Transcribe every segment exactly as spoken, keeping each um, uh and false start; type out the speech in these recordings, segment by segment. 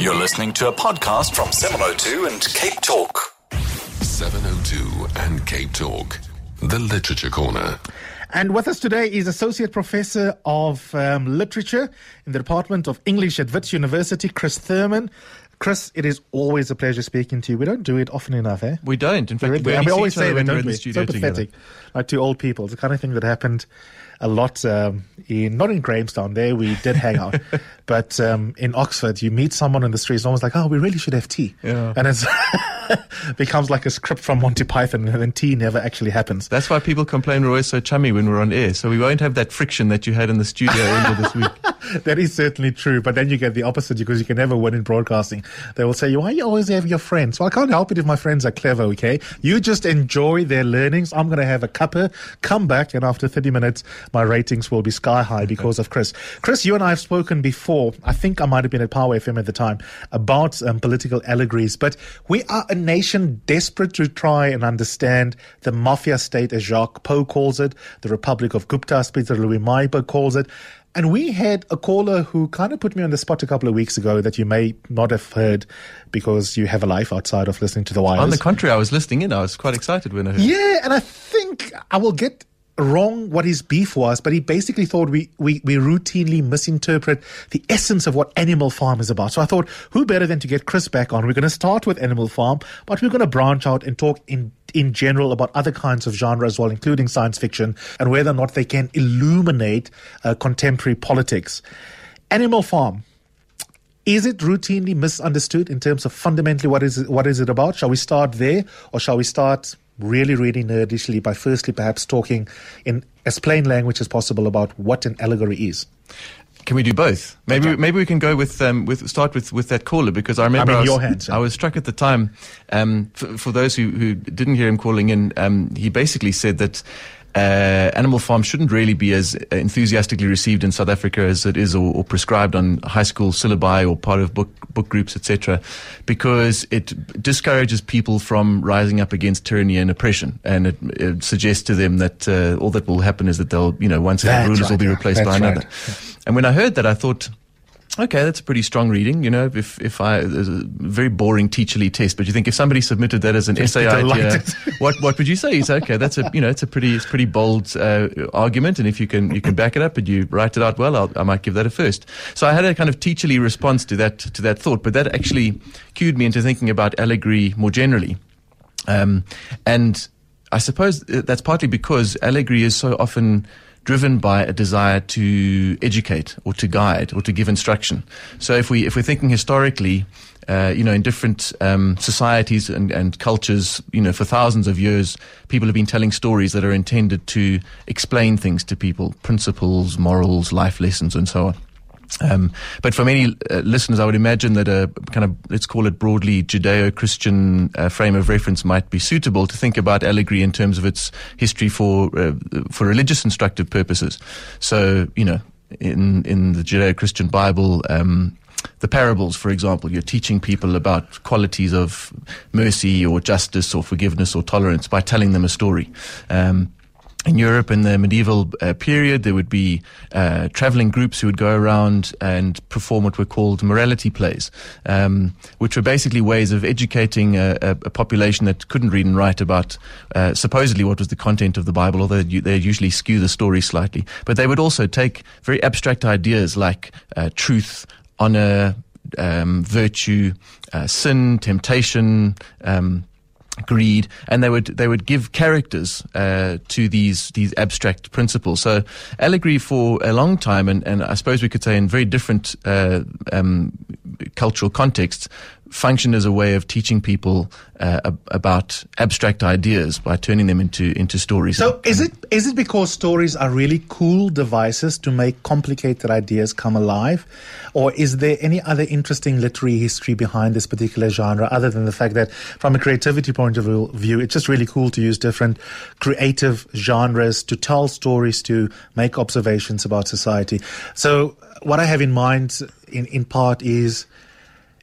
You're listening to a podcast from seven oh two and Cape Talk. seven oh two and Cape Talk, the Literature Corner. And with us today is Associate Professor of um, Literature in the Department of English at Wits University, Chris Thurman. Chris, it is always a pleasure speaking to you. We don't do it often enough, eh? We don't. In fact, we, we, and we always say that, when don't we're in we? the studio So pathetic. together. Like two old people. It's the kind of thing that happened a lot um, in, not in Grahamstown, there we did hang out, but um, in Oxford, you meet someone in the street, it's almost like, oh, we really should have tea. Yeah. And it's becomes like a script from Monty Python, and then tea never actually happens. That's why people complain we're always so chummy when we're on air. So we won't have that friction that you had in the studio earlier this week. That is certainly true, but then you get the opposite because you can never win in broadcasting. They will say, why you always have your friends? Well, I can't help it if my friends are clever, okay? You just enjoy their learnings. I'm going to have a cuppa, come back, and after thirty minutes, my ratings will be sky high because of Chris. Chris, you and I have spoken before, I think I might have been at Power F M at the time, about um, political allegories, but we are a nation desperate to try and understand the mafia state, as Jacques Poe calls it, the Republic of Gupta, as Peter Louis Maiba calls it. And we had a caller who kind of put me on the spot a couple of weeks ago that you may not have heard because you have a life outside of listening to the wires. On the contrary, I was listening in. I was quite excited when I heard it. Yeah, and I think I will get wrong what his beef was, but he basically thought we, we, we routinely misinterpret the essence of what Animal Farm is about. So I thought, who better than to get Chris back on? We're going to start with Animal Farm, but we're going to branch out and talk in in general about other kinds of genre as well, including science fiction, and whether or not they can illuminate uh, contemporary politics. Animal Farm, is it routinely misunderstood in terms of fundamentally what is it, what is it about? Shall we start there, or shall we start really, really nerdishly by firstly perhaps talking in as plain language as possible about what an allegory is? Can we do both? Maybe Okay. maybe we can go with um, with start with, with that caller, because I remember I'm in I was, your hands, sir. I was struck at the time. Um, for, for those who, who didn't hear him calling in, um, he basically said that uh, Animal Farm shouldn't really be as enthusiastically received in South Africa as it is, or, or prescribed on high school syllabi or part of book book groups, et cetera, because it discourages people from rising up against tyranny and oppression, and it, it suggests to them that uh, all that will happen is that they'll, you know, one set of That's rulers right, will be yeah. replaced That's by another. right. And when I heard that, I thought, okay, that's a pretty strong reading. You know, if if I, there's a very boring teacherly test, but you think if somebody submitted that as an essay idea, delighted. what what would you say? You say, okay, that's a, you know, it's a pretty it's pretty bold uh, argument, and if you can you can back it up and you write it out well, I'll, I might give that a first. So I had a kind of teacherly response to that to that thought, but that actually cued me into thinking about allegory more generally, um, and I suppose that's partly because allegory is so often driven by a desire to educate or to guide or to give instruction. So if we if we're thinking historically, uh, you know, in different um, societies and, and cultures, you know, for thousands of years, people have been telling stories that are intended to explain things to people, principles, morals, life lessons, and so on. Um, but for many uh, listeners, I would imagine that a kind of, let's call it broadly Judeo-Christian uh, frame of reference might be suitable to think about allegory in terms of its history for uh, for religious instructive purposes. So, you know, in in the Judeo-Christian Bible, um, the parables, for example, you're teaching people about qualities of mercy or justice or forgiveness or tolerance by telling them a story. Um, In Europe, in the medieval uh, period, there would be uh, traveling groups who would go around and perform what were called morality plays, um, which were basically ways of educating a, a, a population that couldn't read and write about uh, supposedly what was the content of the Bible, although they usually skew the story slightly. But they would also take very abstract ideas like uh, truth, honor, um, virtue, uh, sin, temptation, um greed, and they would they would give characters uh, to these these abstract principles. So allegory for a long time, and, and I suppose we could say in very different uh, um, cultural contexts, functioned as a way of teaching people uh, ab- about abstract ideas by turning them into into stories. So is it is it because stories are really cool devices to make complicated ideas come alive? Or is there any other interesting literary history behind this particular genre, other than the fact that from a creativity point of view, it's just really cool to use different creative genres to tell stories, to make observations about society? So what I have in mind in, in part is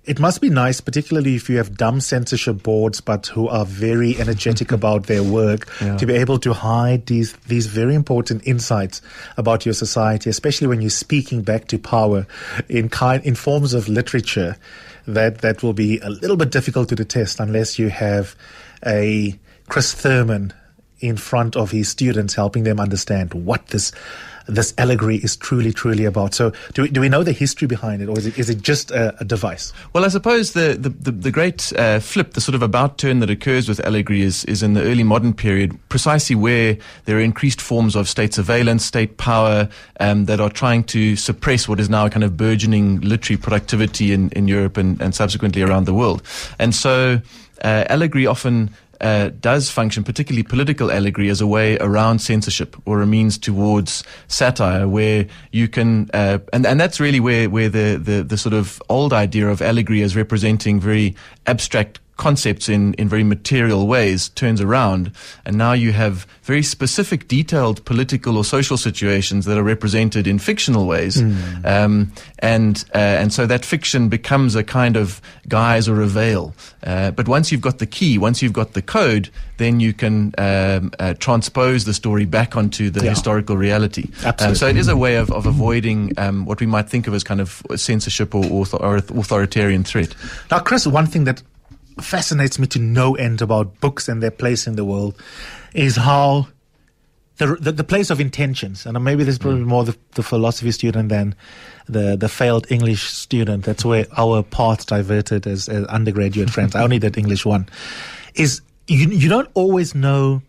it must be nice, particularly if you have dumb censorship boards, but who are very energetic about their work, Yeah. to be able to hide these these very important insights about your society, especially when you're speaking back to power in kind in forms of literature that that will be a little bit difficult to detest unless you have a Chris Thurman in front of his students, helping them understand what this this allegory is truly, truly about. So do we, do we know the history behind it, or is it, is it just a, a device? Well, I suppose the, the, the, the great uh, flip, the sort of about turn that occurs with allegory is, is in the early modern period, precisely where there are increased forms of state surveillance, state power, um, that are trying to suppress what is now a kind of burgeoning literary productivity in, in Europe and, and subsequently around the world. And so uh, allegory often Uh, does function, particularly political allegory, as a way around censorship or a means towards satire, where you can, uh, and, and that's really where, where the, the, the sort of old idea of allegory as representing very abstract concepts in, in very material ways turns around, and now you have very specific, detailed political or social situations that are represented in fictional ways, mm. um, and uh, and so that fiction becomes a kind of guise or a veil. Uh, but once you've got the key, once you've got the code, then you can um, uh, transpose the story back onto the yeah. historical reality. Absolutely. Um, so it is a way of, of avoiding um, what we might think of as kind of censorship or, author, or authoritarian threat. Now, Chris, one thing that fascinates me to no end about books and their place in the world is how the the, the place of intentions, and maybe this is probably more the, the philosophy student than the the failed English student. That's where our paths diverted as, as undergraduate friends. I only did English one. Is you you don't always know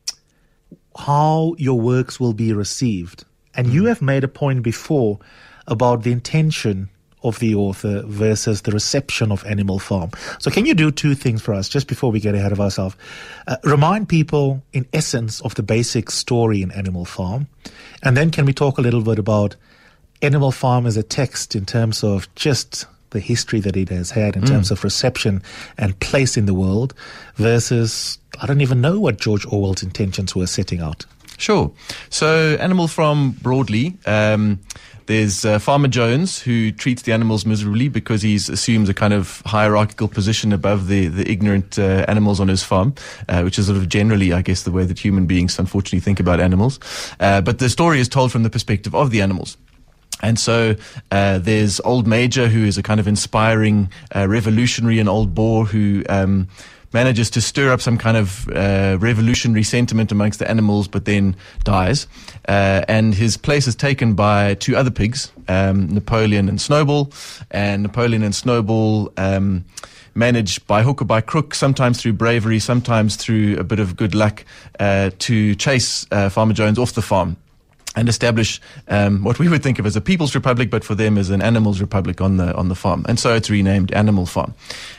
how your works will be received, and mm. you have made a point before about the intention of the author versus the reception of Animal Farm. So can you do two things for us just before we get ahead of ourselves? Uh, remind people in essence of the basic story in Animal Farm, and then can we talk a little bit about Animal Farm as a text in terms of just the history that it has had in mm. terms of reception and place in the world versus, I don't even know what George Orwell's intentions were setting out. Sure. So Animal Farm broadly, um, there's uh, Farmer Jones, who treats the animals miserably because he assumes a kind of hierarchical position above the, the ignorant uh, animals on his farm, uh, which is sort of generally, I guess, the way that human beings unfortunately think about animals. Uh, but the story is told from the perspective of the animals. And so uh, there's Old Major, who is a kind of inspiring uh, revolutionary, an old boar who um, manages to stir up some kind of uh, revolutionary sentiment amongst the animals, but then dies. Uh, and his place is taken by two other pigs, um, Napoleon and Snowball. And Napoleon and Snowball um, manage by hook or by crook, sometimes through bravery, sometimes through a bit of good luck, uh, to chase uh, Farmer Jones off the farm and establish um, what we would think of as a People's Republic, but for them as an Animals Republic on the on the farm. And so it's renamed Animal Farm.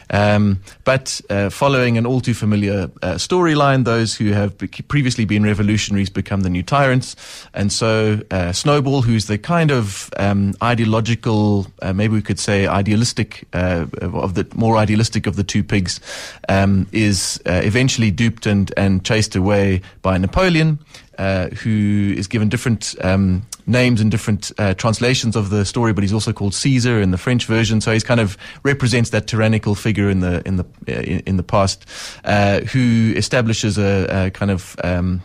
Um, but uh, following an all too familiar uh, storyline, those who have be- previously been revolutionaries become the new tyrants. And so uh, Snowball, who's the kind of um, ideological, uh, maybe we could say idealistic, uh, of the more idealistic of the two pigs, um, is uh, eventually duped and, and chased away by Napoleon. Uh, who is given different um, names and different uh, translations of the story, but he's also called Caesar in the French version. So he's kind of represents that tyrannical figure in the in the uh, in, in the past, uh, who establishes a, a kind of um,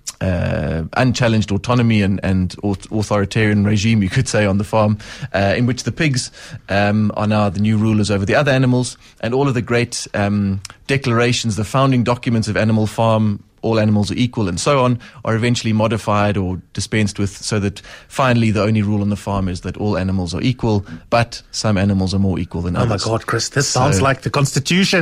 uh, unchallenged autonomy and, and authoritarian regime, you could say, on the farm, uh, in which the pigs um, are now the new rulers over the other animals, and all of the great um, declarations, the founding documents of Animal Farm, all animals are equal and so on, are eventually modified or dispensed with, so that finally the only rule on the farm is that all animals are equal, but some animals are more equal than oh others. Oh my God, Chris, this so, sounds like the Constitution.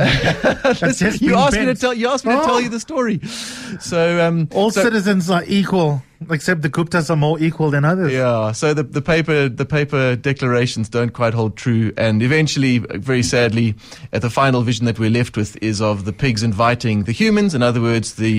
you asked me to tell you asked me oh. to tell you the story. So um, all so, citizens are equal, except the Guptas are more equal than others. Yeah. So the the paper the paper declarations don't quite hold true, and eventually, very sadly, at the final vision that we're left with is of the pigs inviting the humans, in other words, the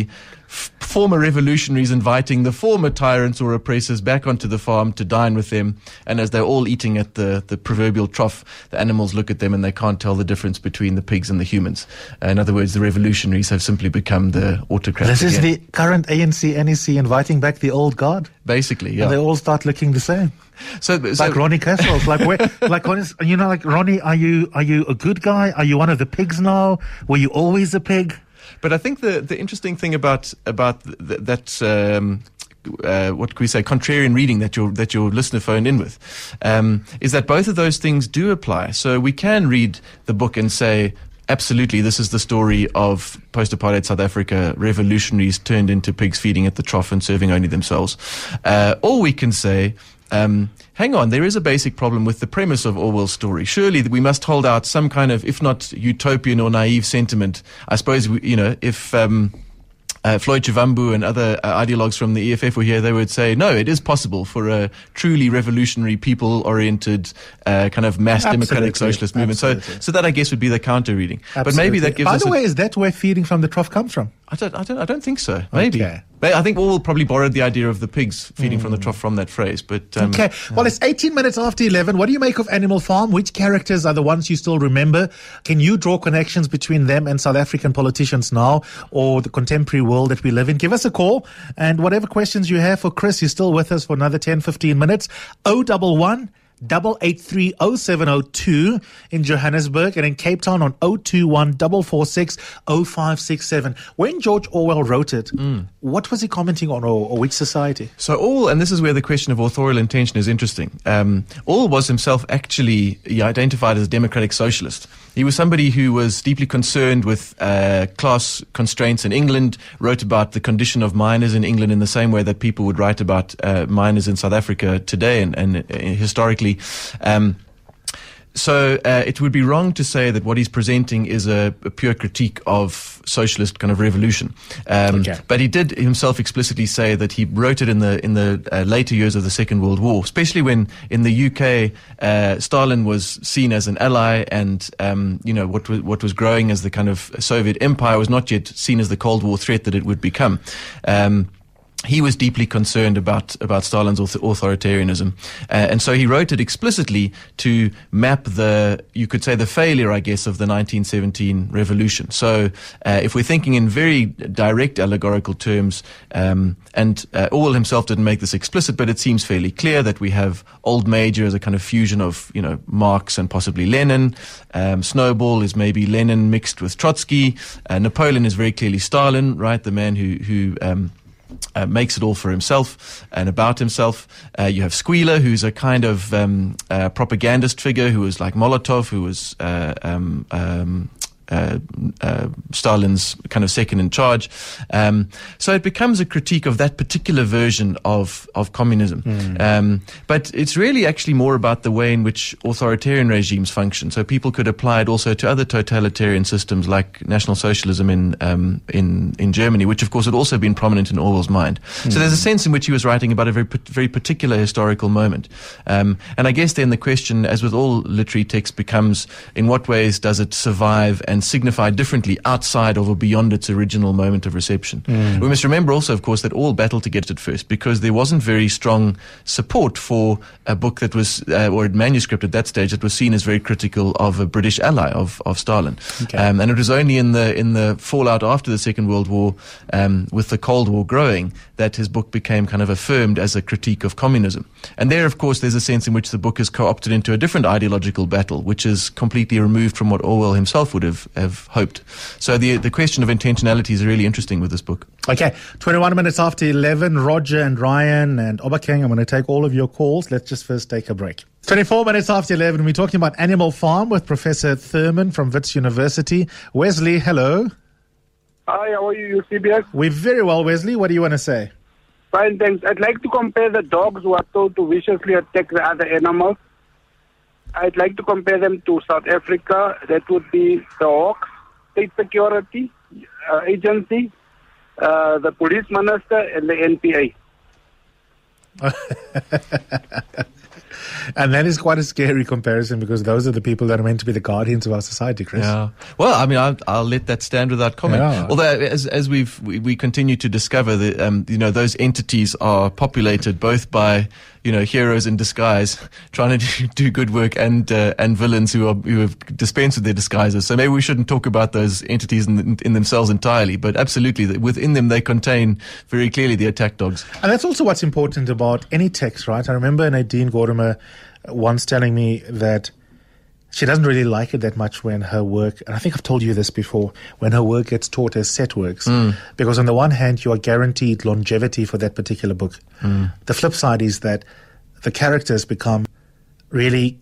f- former revolutionaries inviting the former tyrants or oppressors back onto the farm to dine with them. And as they're all eating at the, the proverbial trough, the animals look at them and they can't tell the difference between the pigs and the humans. Uh, in other words, the revolutionaries have simply become the autocrats. This is again. the current A N C, N E C inviting back the old guard. Basically, yeah. And they all start looking the same. So, so Like Ronnie Castles, like where, like honest, you know, like Ronnie, are you are you a good guy? Are you one of the pigs now? Were you always a pig? But I think the, the interesting thing about about th- that um, uh, what can we say contrarian reading that your that your listener phoned in with um, is that both of those things do apply. So we can read the book and say, absolutely, this is the story of post-apartheid South Africa, revolutionaries turned into pigs feeding at the trough and serving only themselves. Uh, or we can say, um, hang on, there is a basic problem with the premise of Orwell's story. Surely we must hold out some kind of, if not utopian or naive sentiment. I suppose, we, you know, if... Um, Uh, Floyd Chivambu and other uh, ideologues from the E F F were here, they would say, no, it is possible for a truly revolutionary, people-oriented, uh, kind of mass Absolutely. democratic socialist movement. So, Absolutely. so that, I guess, would be the counter-reading. But maybe Absolutely. that gives By us the a- way, is that where feeding from the trough comes from? I don't, I don't, I don't think so. Maybe. Okay. But I think Orwell probably borrowed the idea of the pigs feeding from the trough from that phrase. But um, Okay. Well, it's eighteen minutes after eleven. What do you make of Animal Farm? Which characters are the ones you still remember? Can you draw connections between them and South African politicians now or the contemporary world that we live in? Give us a call. And whatever questions you have for Chris, you're still with us for another ten, fifteen minutes. oh one one, eight eight three, oh seven oh two in Johannesburg, and in Cape Town on oh two one, four four six, oh five six seven. When George Orwell wrote it, mm. what was he commenting on, or, or which society? So Orwell, and this is where the question of authorial intention is interesting. Um, Orwell was himself actually he identified as a democratic socialist. He was somebody who was deeply concerned with uh, class constraints in England, wrote about the condition of miners in England in the same way that people would write about uh, miners in South Africa today and, and uh, historically. Um, so uh, it would be wrong to say that what he's presenting is a, a pure critique of socialist kind of revolution. Um, okay. But he did himself explicitly say that he wrote it in the in the uh, later years of the Second World War, especially when in the U K uh, Stalin was seen as an ally, and um, you know what was what was growing as the kind of Soviet empire was not yet seen as the Cold War threat that it would become. Um, He was deeply concerned about, about Stalin's author- authoritarianism. Uh, and so he wrote it explicitly to map the, you could say, the failure, I guess, of the nineteen seventeen revolution. So uh, if we're thinking in very direct allegorical terms, um, and uh, Orwell himself didn't make this explicit, but it seems fairly clear that we have Old Major as a kind of fusion of, you know, Marx and possibly Lenin. Um, Snowball is maybe Lenin mixed with Trotsky. Uh, Napoleon is very clearly Stalin, right? The man who, who, um, Uh, makes it all for himself and about himself. Uh, you have Squealer, who's a kind of um, uh, propagandist figure who was like Molotov, who was uh, um, um, uh, uh, Stalin's kind of second in charge. Um, so it becomes a critique of that particular version of, of communism. Mm. Um, but it's really actually more about the way in which authoritarian regimes function. So people could apply it also to other totalitarian systems like National Socialism in um, in, in Germany, which of course had also been prominent in Orwell's mind. Mm. So there's a sense in which he was writing about a very, very particular historical moment. Um, and I guess then the question, as with all literary text, becomes in what ways does it survive and signify differently outside of or beyond its original moment of reception. Mm. We must remember also, of course, that all battled to get it at first because there wasn't very strong support for a book that was, uh, or a manuscript at that stage that was seen as very critical of a British ally of, of Stalin. Okay. Um, and it was only in the in the fallout after the Second World War, um, with the Cold War growing, that his book became kind of affirmed as a critique of communism. And there, of course, there's a sense in which the book is co-opted into a different ideological battle, which is completely removed from what Orwell himself would have, have hoped. So the the question of intentionality is really interesting with this book. Okay, twenty-one minutes after eleven, Roger and Ryan and Obakeng, I'm going to take all of your calls. Let's just first take a break. twenty-four minutes after eleven, we're talking about Animal Farm with Professor Thurman from Wits University. Wesley, hello. Hi, how are you, U C B S? We're very well, Wesley. What do you want to say? Fine, thanks. I'd like to compare the dogs who are told to viciously attack the other animals. I'd like to compare them to South Africa. That would be the Hawks, State Security uh, Agency, uh, the Police Minister, and the N P A. And that is quite a scary comparison because those are the people that are meant to be the guardians of our society, Chris. Yeah. Well, I mean, I'll, I'll let that stand without comment. Yeah. Although, as as we've we, we continue to discover that, um, you know, those entities are populated both by, you know, heroes in disguise trying to do, do good work and uh, and villains who are who have dispensed with their disguises. So maybe we shouldn't talk about those entities in, in themselves entirely, but absolutely within them they contain very clearly the attack dogs. And that's also what's important about any text, right? I remember Nadine Gordimer once telling me that she doesn't really like it that much when her work, and I think I've told you this before, when her work gets taught as set works. Mm. Because on the one hand, you are guaranteed longevity for that particular book. Mm. The flip side is that the characters become really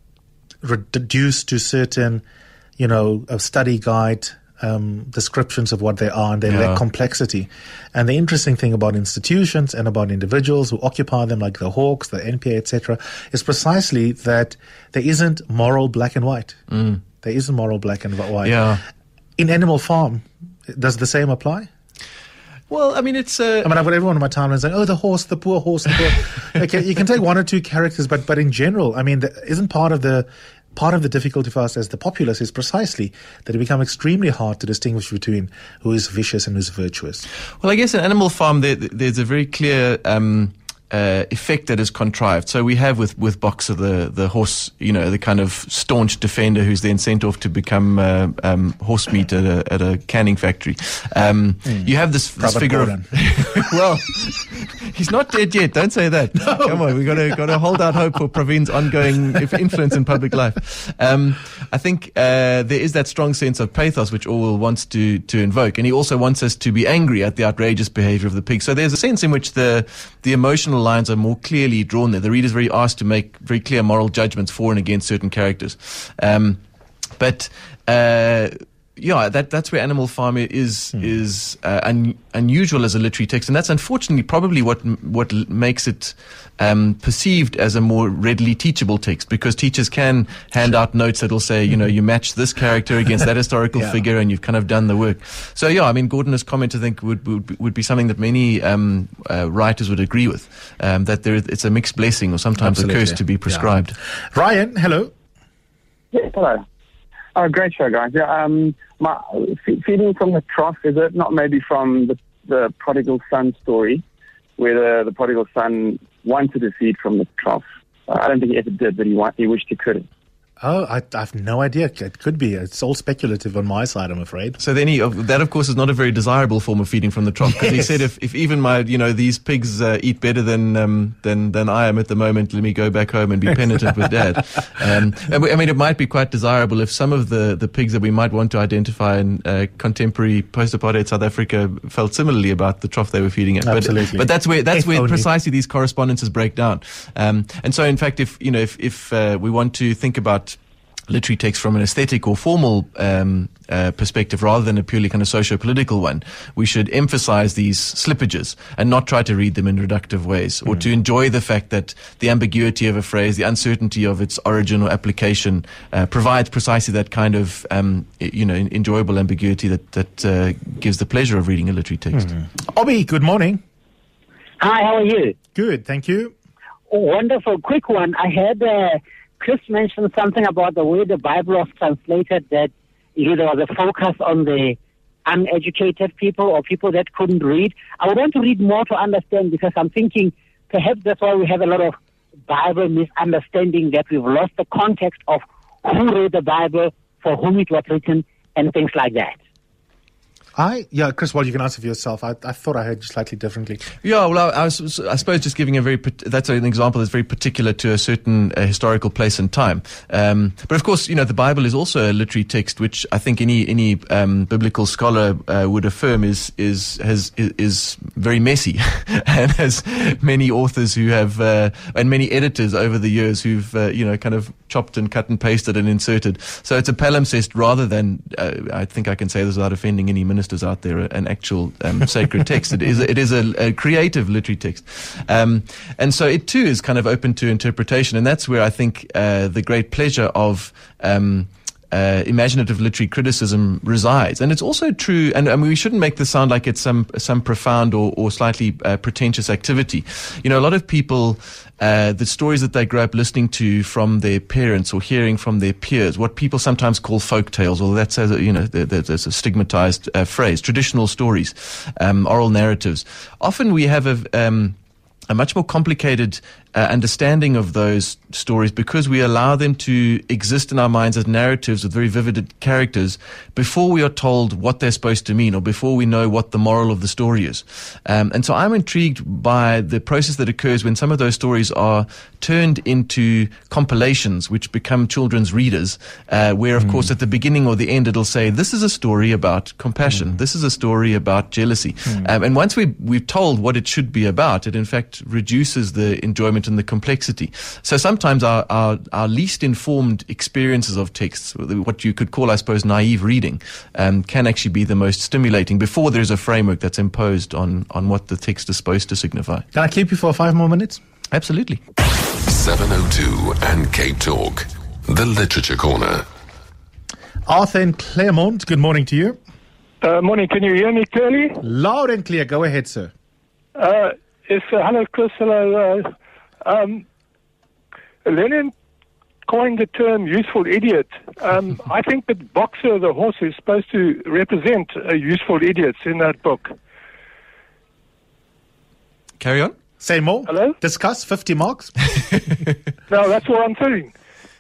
reduced to certain, you know, a study guide um, descriptions of what they are, and they Yeah. lack complexity. And the interesting thing about institutions and about individuals who occupy them, like the Hawks, the N P A, et cetera, is precisely that there isn't moral black and white. Mm. There isn't moral black and white. Yeah. In Animal Farm, does the same apply? Well, I mean, it's. Uh, I mean, I've got everyone on my timeline saying, "Oh, the horse, the poor horse, the poor." Okay, you can take one or two characters, but but in general, I mean, the, isn't part of the part of the difficulty for us as the populace is precisely that it becomes extremely hard to distinguish between who is vicious and who's virtuous. Well, I guess in Animal Farm, there, there's a very clear um, uh, effect that is contrived. So we have with, with Boxer, the, the horse, you know, the kind of staunch defender who's then sent off to become uh, um, horse meat at a, at a canning factory. Um, mm. You have this, this figure Gordon. of... Well, he's not dead yet. Don't say that. No. Come on, we've got to, got to hold out hope for Praveen's ongoing influence in public life. Um, I think uh, there is that strong sense of pathos which Orwell wants to, to invoke. And he also wants us to be angry at the outrageous behavior of the pig. So there's a sense in which the, the emotional lines are more clearly drawn there. The reader's very asked to make very clear moral judgments for and against certain characters. Um, but... Uh, Yeah, that that's where Animal Farm is mm. is uh, un, unusual as a literary text, and that's unfortunately probably what what makes it um, perceived as a more readily teachable text, because teachers can hand out notes that'll say, you know, you match this character against that historical yeah. figure, and you've kind of done the work. So yeah, I mean, Gordon's comment I think would would, would be something that many um, uh, writers would agree with, um, that there it's a mixed blessing or sometimes Absolutely. a curse to be prescribed. Yeah. Ryan, hello. Yes, hello. Oh, great show, guys. Yeah, um, my, f- feeding from the trough, is it not maybe from the, the prodigal son story, where the, the prodigal son wanted to feed from the trough? Uh, I don't think he ever did, but he, want, he wished he could. Oh, I, I have no idea. It could be. It's all speculative on my side, I'm afraid. So then he, that of course is not a very desirable form of feeding from the trough, because yes. he said if, if even my, you know, these pigs uh, eat better than, um, than, than I am at the moment, let me go back home and be penitent with dad. Um, and we, I mean, it might be quite desirable if some of the, the pigs that we might want to identify in uh, contemporary post-apartheid South Africa felt similarly about the trough they were feeding at. Absolutely. But, but that's where, that's if where only. precisely these correspondences break down. Um, and so in fact, if, you know, if, if uh, we want to think about literary text from an aesthetic or formal um, uh, perspective rather than a purely kind of socio-political one, we should emphasize these slippages and not try to read them in reductive ways, or mm. to enjoy the fact that the ambiguity of a phrase, the uncertainty of its origin or application uh, provides precisely that kind of um, you know, enjoyable ambiguity that, that uh, gives the pleasure of reading a literary text. Mm. Obi, good morning. Hi, how are you? Good, thank you. Oh, wonderful. Quick one. I heard uh, Chris mentioned something about the way the Bible was translated, that you know, there was a focus on the uneducated people or people that couldn't read. I would want to read more to understand, because I'm thinking perhaps that's why we have a lot of Bible misunderstanding, that we've lost the context of who wrote the Bible, for whom it was written, and things like that. I yeah, Chris. Well, you can answer for yourself. I, I thought I heard you slightly differently. Yeah, well, I, I, was, I suppose just giving a very that's an example that's very particular to a certain uh, historical place and time. Um, but of course, you know, the Bible is also a literary text, which I think any any um, biblical scholar uh, would affirm is is has is very messy, and has many authors who have uh, and many editors over the years who've uh, you know kind of chopped and cut and pasted and inserted. So it's a palimpsest rather than uh, I think I can say this without offending any minister out there, an actual um, sacred text. It is it is a, a creative literary text, um, and so it too is kind of open to interpretation, and that's where I think uh, the great pleasure of um, uh, imaginative literary criticism resides. And it's also true, and, and we shouldn't make this sound like it's some some profound or, or slightly uh, pretentious activity. You know, a lot of people, uh, the stories that they grow up listening to from their parents or hearing from their peers, what people sometimes call folk tales, or that's, a, you know, there's a stigmatized uh, phrase, traditional stories, um, oral narratives. Often we have a... Um, a much more complicated uh, understanding of those stories because we allow them to exist in our minds as narratives with very vivid characters before we are told what they're supposed to mean or before we know what the moral of the story is. Um, and so I'm intrigued by the process that occurs when some of those stories are turned into compilations which become children's readers, uh, where, of mm. course, at the beginning or the end, it'll say, this is a story about compassion. Mm. This is a story about jealousy. Mm. Um, and once we, we've told what it should be about, it in fact reduces the enjoyment and the complexity. So sometimes our, our, our least informed experiences of texts, what you could call, I suppose, naive reading, um, can actually be the most stimulating before there's a framework that's imposed on, on what the text is supposed to signify. Can I keep you for five more minutes? Absolutely. seven oh two and Cape Talk, the Literature Corner. Arthur in Claremont, good morning to you. Uh, morning, can you hear me clearly? Loud and clear, go ahead, sir. Uh, yes, uh, hello, Chris, hello. Uh, um, Lenin coined the term useful idiot. Um, I think that Boxer, the horse, is supposed to represent uh, useful idiots in that book. Carry on. Say more. Hello? Discuss. fifty marks. No, that's what I'm saying.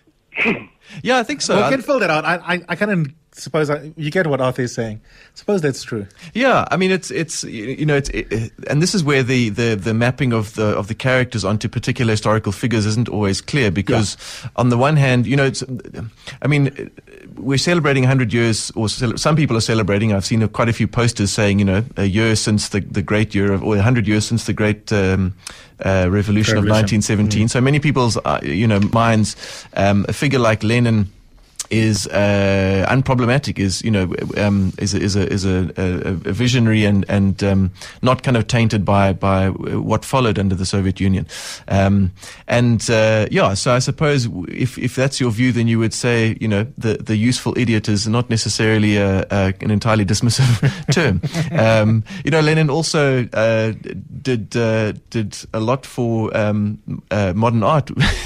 Yeah, I think so. We can fill that out. I, I, I kind of suppose I, you get what Arthur is saying. Suppose that's true. Yeah, I mean, it's it's you know, it's it, and this is where the, the, the mapping of the of the characters onto particular historical figures isn't always clear because, yeah. on the one hand, you know, it's, I mean, we're celebrating one hundred years, or some people are celebrating. I've seen quite a few posters saying, you know, a year since the the great year of, or one hundred years since the great. Um, Uh, revolution, revolution of nineteen seventeen. Mm. So many people's, uh, you know, minds, um, a figure like Lenin is uh, unproblematic, is you know um, is a, is a is a, a, a visionary and and um, not kind of tainted by by what followed under the Soviet Union, um, and uh, yeah. So I suppose if if that's your view, then you would say you know the the useful idiot is not necessarily a, a, an entirely dismissive term. Um, you know, Lenin also uh, did uh, did a lot for um, uh, modern art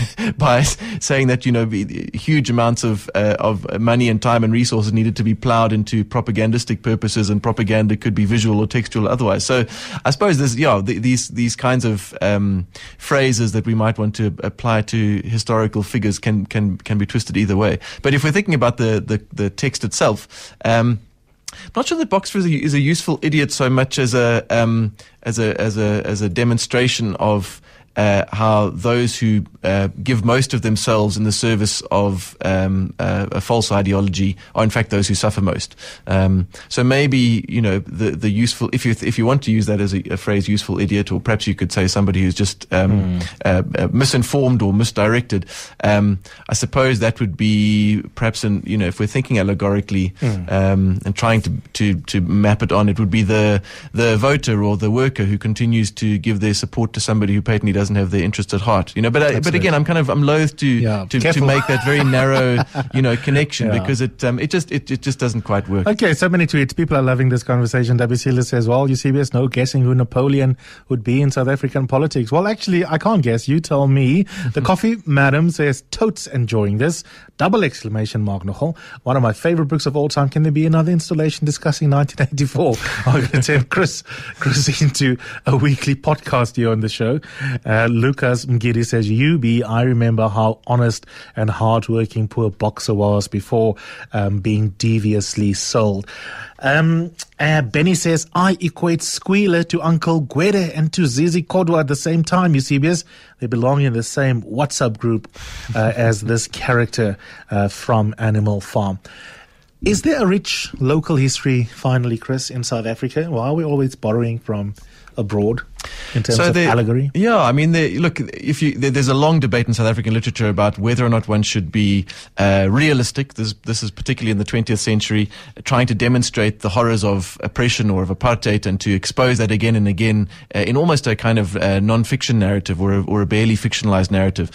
by saying that you know huge amounts of uh, of money and time and resources needed to be plowed into propagandistic purposes, and propaganda could be visual or textual or otherwise. So I suppose there's, yeah, the, these, these kinds of, um, phrases that we might want to apply to historical figures can, can, can be twisted either way. But if we're thinking about the, the, the text itself, um, I'm not sure that Boxer is a, is a useful idiot so much as a, um, as a, as a, as a demonstration of, Uh, how those who uh, give most of themselves in the service of um, uh, a false ideology are in fact those who suffer most. Um, so maybe you know the the useful, if you if you want to use that as a, a phrase, useful idiot, or perhaps you could say somebody who's just um, mm. uh, uh, misinformed or misdirected. Um, I suppose that would be perhaps, in, you know, if we're thinking allegorically mm. um, and trying to, to to map it on, it would be the the voter or the worker who continues to give their support to somebody who patently doesn't have their interest at heart, you know. But uh, but again, I'm kind of I'm loath to yeah, to, to make that very narrow, you know, connection yeah. because it um, it just it, it just doesn't quite work. Okay, so many tweets. People are loving this conversation. W C List says, "Well, U C B S, no guessing who Napoleon would be in South African politics." Well, actually, I can't guess. You tell me. The Coffee Madam says, "Totes enjoying this." Double exclamation mark, Nochel. One of my favorite books of all time. Can there be another installation discussing nineteen eighty-four? I'm going to turn Chris Chris into a weekly podcast here on the show. Uh, Lucas Mgiri says, U B, I remember how honest and hardworking poor Boxer was before um, being deviously sold. Um, uh, Benny says, I equate Squealer to Uncle Gwede and to Zizi Kodwa at the same time, Eusebius. They belong in the same WhatsApp group uh, as this character uh, from Animal Farm. Is there a rich local history, finally, Chris, in South Africa? Why are we always borrowing from abroad in terms so of there, allegory? Yeah, I mean, there, look, if you there, there's a long debate in South African literature about whether or not one should be uh, realistic. This, this is particularly in the twentieth century, trying to demonstrate the horrors of oppression or of apartheid and to expose that again and again uh, in almost a kind of uh, non-fiction narrative or a, or a barely fictionalized narrative.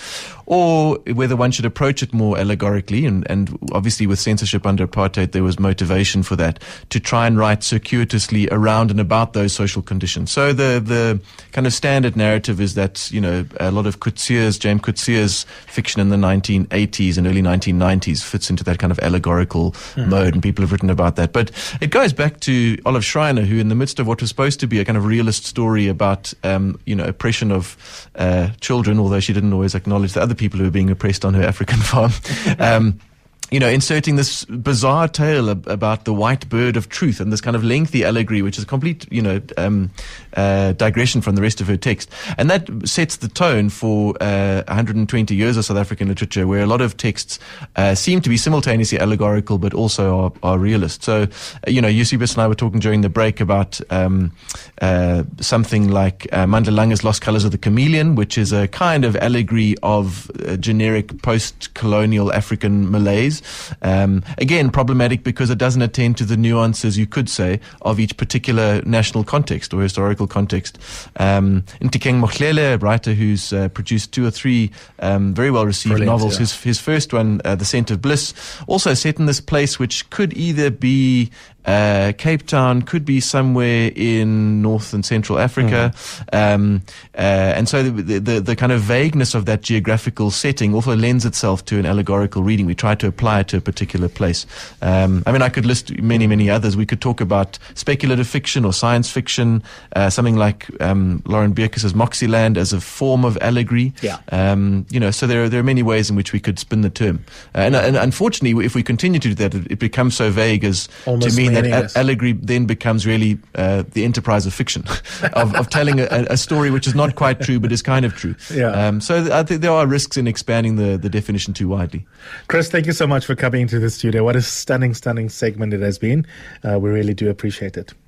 or whether one should approach it more allegorically. And, and obviously with censorship under apartheid, there was motivation for that, to try and write circuitously around and about those social conditions. So the, the kind of standard narrative is that, you know, a lot of Coetzee's, James Coetzee's fiction in the nineteen eighties and early nineteen nineties fits into that kind of allegorical mm. mode, and people have written about that. But it goes back to Olive Schreiner, who in the midst of what was supposed to be a kind of realist story about, um, you know, oppression of uh, children, although she didn't always acknowledge the other people who were being oppressed on her African farm, um, you know, inserting this bizarre tale ab- about the white bird of truth, and this kind of lengthy allegory, which is a complete, you know, um, uh, digression from the rest of her text. And that sets the tone for uh, one hundred twenty years of South African literature, where a lot of texts uh, seem to be simultaneously allegorical, but also are, are realist. So, uh, you know, Eusebius and I were talking during the break about um, uh, something like uh, Mandlalanga's Lost Colours of the Chameleon, which is a kind of allegory of uh, generic post-colonial African malaise. Um, again, problematic because it doesn't attend to the nuances, you could say, of each particular national context or historical context. Um, Ntikeng Mohlele, a writer who's uh, produced two or three um, very well-received Brilliant, novels. Yeah. His, his first one, uh, The Scent of Bliss, also set in this place which could either be Uh, Cape Town, could be somewhere in North and Central Africa, mm. um, uh, and so the, the the kind of vagueness of that geographical setting also lends itself to an allegorical reading. We try to apply it to a particular place. Um, I mean, I could list many, many others. We could talk about speculative fiction or science fiction, uh, something like um, Lauren Bierkes' Moxieland as a form of allegory. Yeah. Um, you know, so there are there are many ways in which we could spin the term, uh, and, and unfortunately, if we continue to do that, it, it becomes so vague as Almost to mean that meaningless. a- allegory then becomes really uh, the enterprise of fiction, of, of telling a, a story which is not quite true but is kind of true. Yeah. Um, so th- I think there are risks in expanding the, the definition too widely. Chris, thank you so much for coming into the studio. What a stunning, stunning segment it has been. Uh, we really do appreciate it.